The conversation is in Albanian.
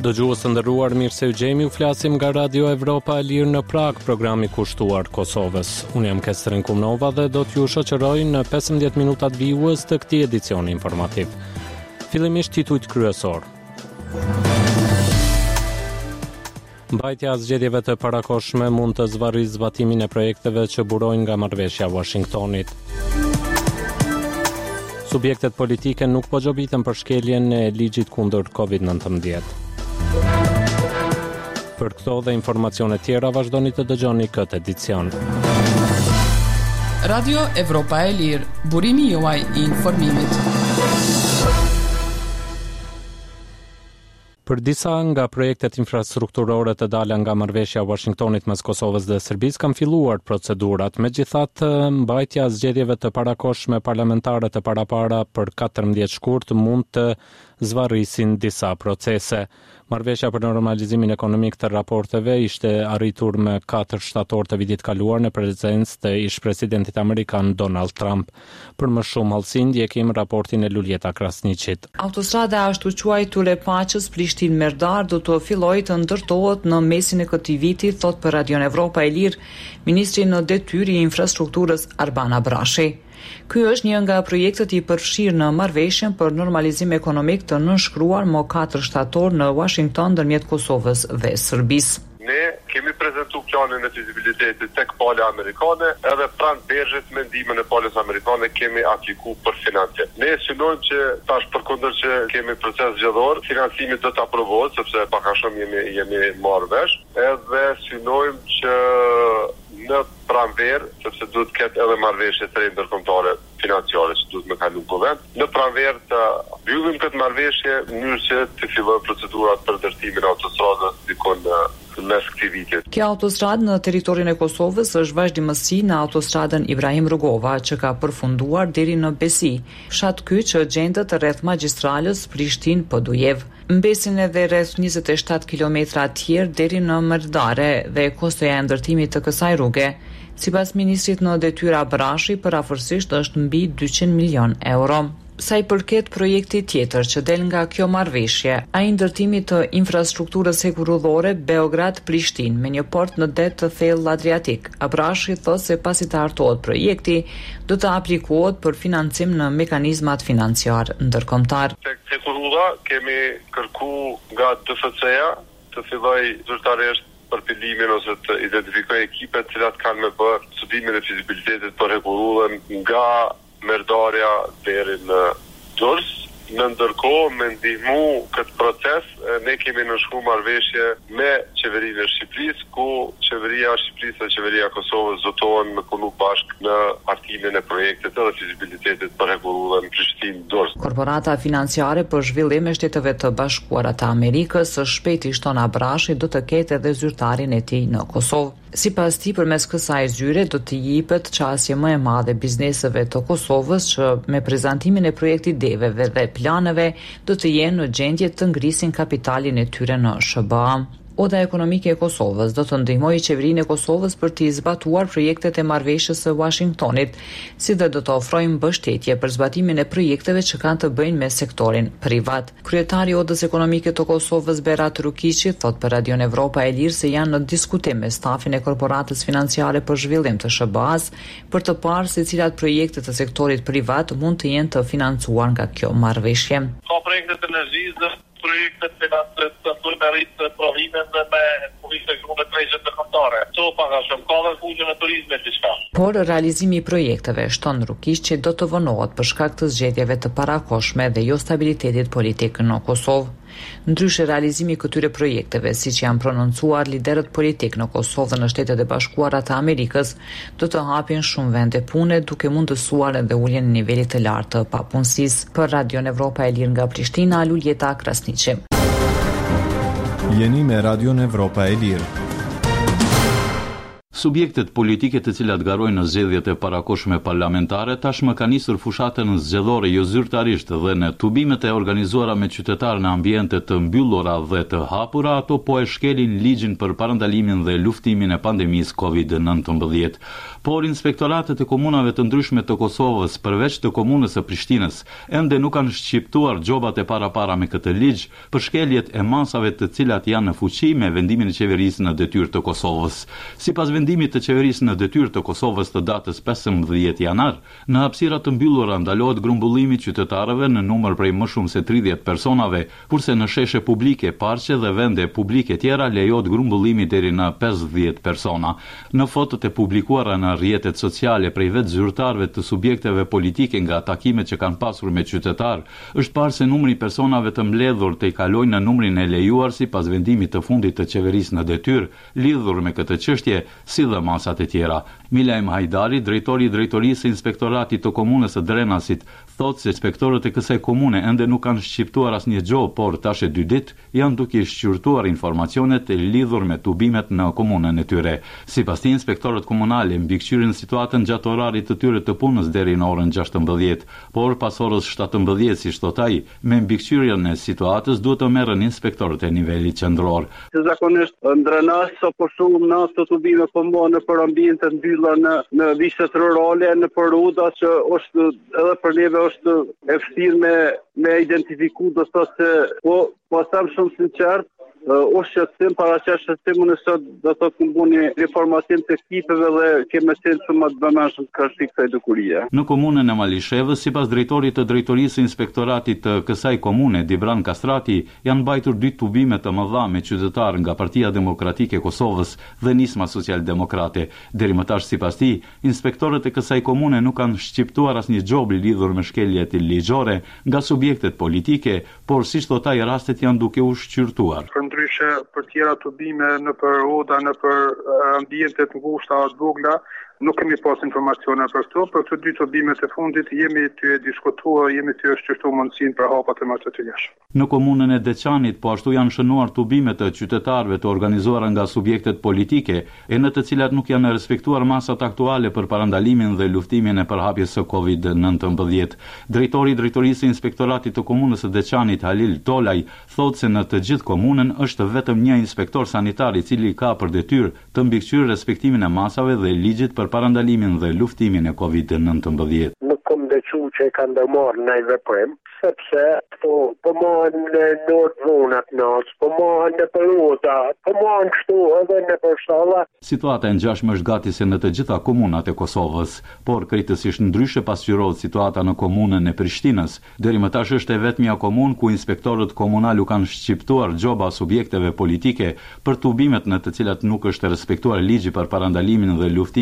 Dëgjues të nderuar, mirë se u gjemi, u flasim nga Radio Evropa e Lirë në Prag, programi kushtuar Kosovës. Unë jam Kestrin Kumnova dhe do t'ju shoqëroj në 15 minutat vijues të këtij edicioni informativ. Fillimisht titujt kryesor. Mbajtja e zgjedhjeve të parakohshme mund të zvarrijë zbatimin e projekteve që burojnë nga marrëveshja e Washingtonit. Subjektet politike nuk po gjobiten për shkeljen e ligjit kundër COVID-19. Për këto dhe informacione tjera vazhdoni të dëgjoni këtë edicion. Radio Evropa e Lirë, burimi juaj I informimit. Për disa nga projektet infrastrukturore të dala nga marrëveshja e Washingtonit mes Kosovës dhe Serbisë kanë filluar procedurat, megjithatë mbajtja e zgjedhjeve të parakohshme parlamentare të parapara për 14 shkurt mund të zvarrisin disa procese. Marrëveshja për normalizimin ekonomik të raporteve ishte arritur me 4 shtator të vitit kaluar në prezencë të ish-presidentit amerikan Donald Trump. Për më shumë hollësi ndjekim raportin e Luljeta Krasniqit. Autostrada ashtu quajtur e Paqës Prishtinë-Merdar do të fillojë të ndërtohet në mesin e këtij viti, thot për Radio Evropa e Lirë ministri në detyrë I infrastrukturës Arban Abrashi. Ky është një nga projektet I përfshirë në marrëveshjen për normalizim ekonomik të nënshkruar më 4 shtator në Washington ndërmjet Kosovës dhe Serbisë. Ne kemi prezentuar planin e fizibilitetit tek pala amerikane, edhe pranë Bergjet me ndihmën e palës amerikane kemi aplikuar për financim. Ne synojmë që tash përkundër që kemi proces zgjedhor, financimi do të aprovohet sepse pak a shumë jemi marrë vesh, edhe synojmë që në pranverë, sepse duhet të ketë edhe marrëveshje të ndërkombëtare financiare që duhet me kalu kuvent. Në pranverë të mbyllim këtë marrëveshje në mënyrë që të fillojë procedurat për ndërtimin e autostradës dikon në mes këtij viti. Kjo autostradë në territorin e Kosovës është vazhdimësi në autostradën Ibrahim Rugova që ka përfunduar deri në Besi, fshat ky që gjendet rreth magjistralës Prishtinë-Podujev. Mbesin edhe rreth 27 kilometra tjerë deri në Merdare dhe kostoja e ndërtimit të kësaj rruge, sipas ministrit në detyrë Abrashi, përafërsisht është mbi 200 milion euro. Sa I përket projektit tjetër që del nga kjo marrëveshje, ai ndërtimi të infrastrukturës hekurudhore Beograd-Prishtinë me një port në det të thellë Adriatik. Abrashi thotë se pasi të hartohet projekti, do të aplikohet për financim në mekanizmat financiar ndërkombëtar. Tek hekurudha kemi kërkuar nga DFC-ja të fillojë zyrtarisht për pilimin ose të identifikojë ekipet të cilat kanë me bërë studimin e fizibilitetit për hekurudhën nga Merdarja deri në Durrës. Në ndërkohë me ndihmu këtë proces, ne kemi nënshkruar marrëveshje me qeverinë e Shqipërisë, ku qeveria e Shqipërisë dhe qeveria e Kosovës zotohen me punu bashkë në hartimin e projektit edhe fizibilitetit për hekurudhën Prishtinë-Durrës. Korporata financiare për zhvillim e Shteteve të Bashkuara të Amerikës, së shpejti shton Abrashi, do të ketë edhe zyrtarin e tij në Kosovë. Sipas tij, përmes kësaj zyre do të jepet çastje më e madhe bizneseve të Kosovës që me prezantimin e projektit deveve dhe planeve do të jenë në gjendje të ngrisin kapitalin e tyre në SBA. Oda ekonomike e Kosovës do të ndihmojë qeverinë e Kosovës për të zbatuar projektet e marrëveshjes së Washingtonit, si dhe do të ofrojë mbështetje për zbatimin e projekteve që kanë të bëjnë me sektorin privat. Kryetari I Odës ekonomike të Kosovës Berat Rukiqi thot për Radio Evropa e Lirë se janë në diskutim me stafin e korporatës financiare për zhvillim të SBA-s për të parë se cilat projekte të sektorit privat mund të jenë të financuar nga kjo marrëveshje. Ka projekte të energjisë, projektet financës të sulmerit të provimin dhe me politë e grupe trejshët të kontore. Co paka shumë, ka dhe fuqën e turizmet të shka. Por realizimi I projekteve shton Rukiq që do të vonohet për shkak të zgjedhjeve të parakohshme dhe jo stabilitetit politik në Kosovë. Ndryshe realizimi këtyre projekteve, siç janë prononcuar liderët politik në Kosovë dhe në Shtetet e Bashkuara të Amerikës, do të hapin shumë vende pune, duke mundësuar edhe uljen e nivelit të lartë të papunësisë. Për Radio Evropa e Lirë nga Prishtina, Luljeta Krasniqi. Jeni me Radio Evropa e Lirë. Subjektet politike të cilat garojnë në zgjedhjet e parakohshme parlamentare tashmë kanë nisur fushatën zgjedhore jo zyrtarisht dhe në tubimet e organizuara me qytetarë në ambiente të mbyllura dhe të hapura, ato po e shkelin ligjin për parandalimin dhe luftimin e pandemisë COVID-19. Por inspektoratet e komunave të ndryshme të Kosovës, përveç të komunës së Prishtinës, ende nuk kanë shqiptuar gjobat e parapara me këtë ligj për shkeljet e masave të cilat janë në fuqi me vendimin e qeverisë në detyrë të Kosovës. Sipas vendimit të qeverisë në detyrë të Kosovës të datës 15 janar, në hapësira të mbyllura ndalohet grumbullimi i qytetarëve në numër prej më shumë se 30 personave, kurse në sheshe publike, parqe dhe vende publike tjera lejohet grumbullimi deri në 50 persona. Në fotot e publikuara në rrjetet sociale prej vetë zyrtarëve të subjekteve politike nga takimet që kanë pasur me qytetar, është parë se numri i personave të mbledhur të i kalojnë në numrin e lejuar sipas vendimit të fundit të qeverisë në detyrë lidhur me këtë çështje, si dhe masat e tjera. Milajm Hajdari, drejtori i drejtorisë së inspektoratit të komunës së Drenasit, thotë se inspektorët e kësaj komune ende nuk kanë shqiptuar asnjë gjë, por tash e 2 ditë janë duke shqyrtuar informacionet e lidhur me tubimet në komunën e tyre. Sipas tij, inspektorët komunale mbikëqyrin situatën gjatë orarit të tyre të punës deri në orën 16, por pas orës 17, si thot ai, me mbikëqyrjen e situatës duhet të merren inspektorët e nivelit qendror. Zakonisht Drenas apo shumë në ato tubime po në për ambiente të mbyllura në vishtet rurale, në Ruda që është edhe për neve është e vështirë me identifiku, do të thotë se po them shumë sinqert, është shqetësim paraqesh shqetësimin e sot do të thotë bëni reformacion të ekipeve dhe kemi qenë shumë të vëmendshëm të kësaj dukurie. Në komunën e Malishevës, sipas drejtorit të drejtorisë së inspektoratit të kësaj komune, Dibran Kastrati, janë mbajtur 2 tubime të mëdha me qytetarë nga Partia Demokratike e Kosovës dhe Nisma Social-Demokrate. Deri më tash, sipas tij, inspektorët e kësaj komune nuk kanë shqiptuar asnjë gjobë lidhur me shkeljet ligjore nga subjektet politike, por siç thot ai, rastet janë duke u shqyrtuar. Ndryshe për tjera tubime në për Roda, në për ambiente të ngushta të vogla, nuk kemi pas informacione për këto, për këto 2 tubimet e fundit jemi të diskutuar, jemi të shqyrtuar mundësinë për hapat e më të tjerë. Në komunën e Deçanit po ashtu janë shënuar tubimet të qytetarëve të organizuara nga subjektet politike, e në të cilat nuk janë respektuar masat aktuale për parandalimin dhe luftimin e përhapjes së COVID-19. Drejtori i drejtorisë së inspektoratit të komunës së Deçanit, Halil Tolaj, thotë se në të gjithë komunën është vetëm një inspektor sanitar i cili ka për detyrë të mbikëqyrë respektimin e masave dhe ligjit për parandalimin dhe luftimin e COVID-19. Nuk kom dëgju që e kanë ndërmarrë në veprim, sepse po marrin në zonat nas, po marrin në Roda, po marrin këtu edhe në Përshalla. Situata e ngjashme është gati se në të gjitha komunat e Kosovës, por krejtësisht ndryshe pasqyrohet situata në komunën e Prishtinës. Deri më tash është e vetmja komunë ku inspektorët komunal u kanë shqiptuar gjoba subjekteve politike për tubimet në të cilat nuk është respektuar ligji për parandalimin dhe luftimin